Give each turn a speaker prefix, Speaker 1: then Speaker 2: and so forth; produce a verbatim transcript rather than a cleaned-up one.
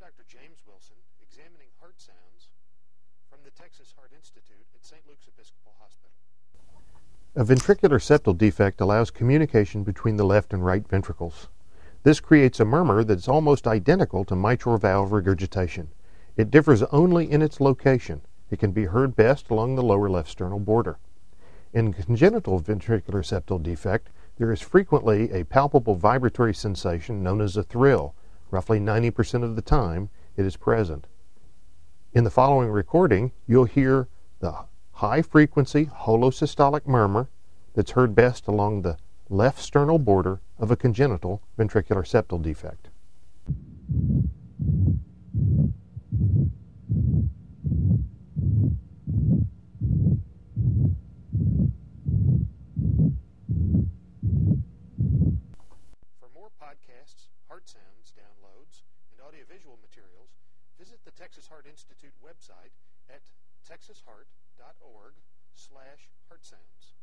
Speaker 1: Doctor James Wilson, examining heart sounds from the Texas Heart Institute at Saint Luke's Episcopal Hospital. A ventricular septal defect allows communication between the left and right ventricles. This creates a murmur that's almost identical to mitral valve regurgitation. It differs only in its location. It can be heard best along the lower left sternal border. In congenital ventricular septal defect, there is frequently a palpable vibratory sensation known as a thrill. Roughly ninety percent of the time, it is present. In the following recording, you'll hear the high-frequency holosystolic murmur that's heard best along the left sternal border of a congenital ventricular septal defect. For more podcasts, heart sounds downloads, and audiovisual materials, visit the Texas Heart Institute website at texas heart dot org slash heart sounds.